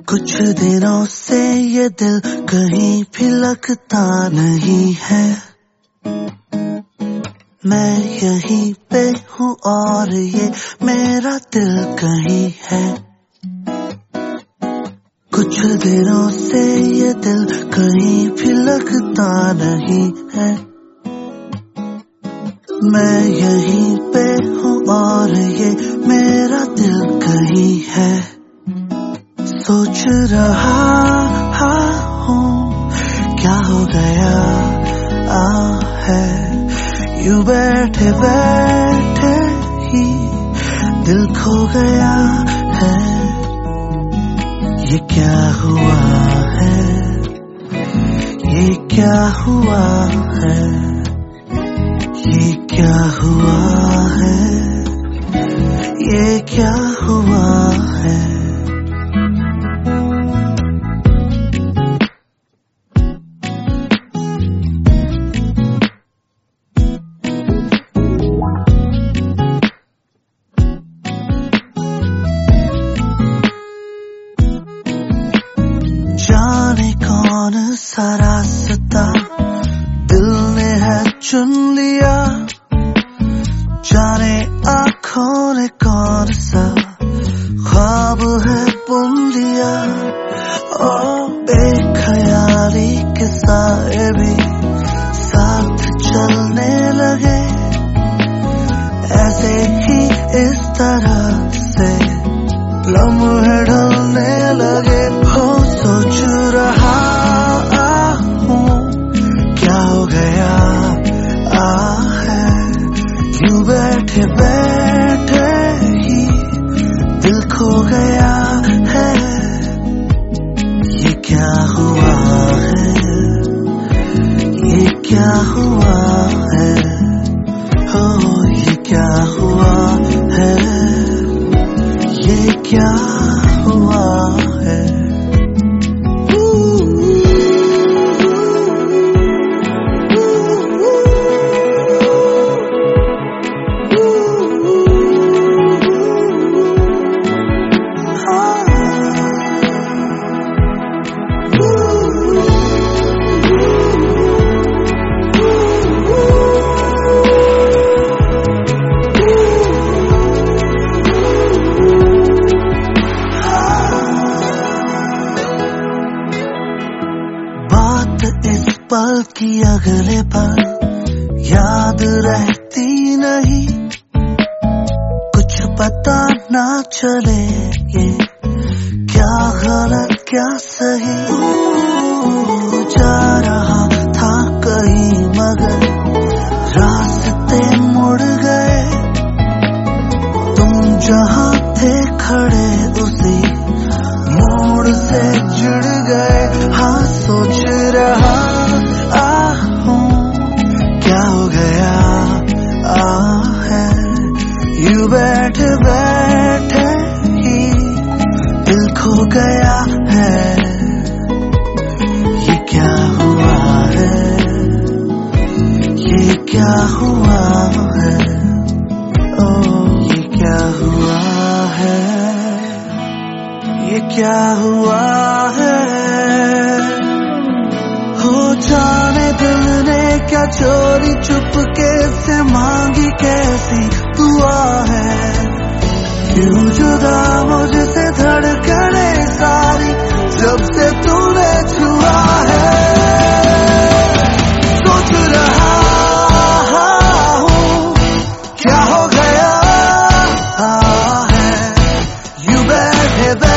कुछ दिनों से ये दिल कहीं भी लगता नहीं है। मैं यहीं पे हूँ और ये मेरा दिल कहीं है। कुछ दिनों से ये दिल कहीं भी लगता नहीं है। मैं यहीं पे हूँ और ये मेरा दिल कहीं है। सोच रहा हूँ क्या हो गया है। यूं बैठे बैठे ही दिल खो गया है। ये क्या हुआ है, ये क्या हुआ है, ये क्या हुआ है, ये क्या हुआ है। जाने कौन सा रास्ता दिल ने है चुन लिया। जाने आँखों ने कौन सा ख्वाब है बुन लिया। ओ बेख्याली के साए भी साथ चलने लगे। ऐसे ही इस तरह से लम्हे ढलने लगे। हो सोच रहा हूँ क्या हो गया है। यूं बैठे बैठे ही दिल खो गया है। ये क्या हुआ है, ये क्या हुआ है, हो ये क्या हुआ है, ये क्या हुआ है। इस पल की अगले पल याद रहती नहीं। कुछ पता ना चले ये क्या गलत क्या सही। जा रहा था कहीं मगर रास्ते मुड़ गए। तुम जहाँ थे खड़े उसी मोड़ से जुड़ गए। हाँ सोच रहा हूँ क्या हो गया है। यूं बैठे बैठे ही दिल खो गया है। ये क्या हुआ है, ये क्या हुआ है, ओ ये क्या हुआ है, ये क्या हुआ है। हो जाने दिल ने क्या चोरी चुपके से मांगी कैसी दुआ है। क्यों जुदा मुझसे धड़कने सारी जब से तूने छुआ है। सोच रहा हूँ क्या हो गया है। यूं बैठे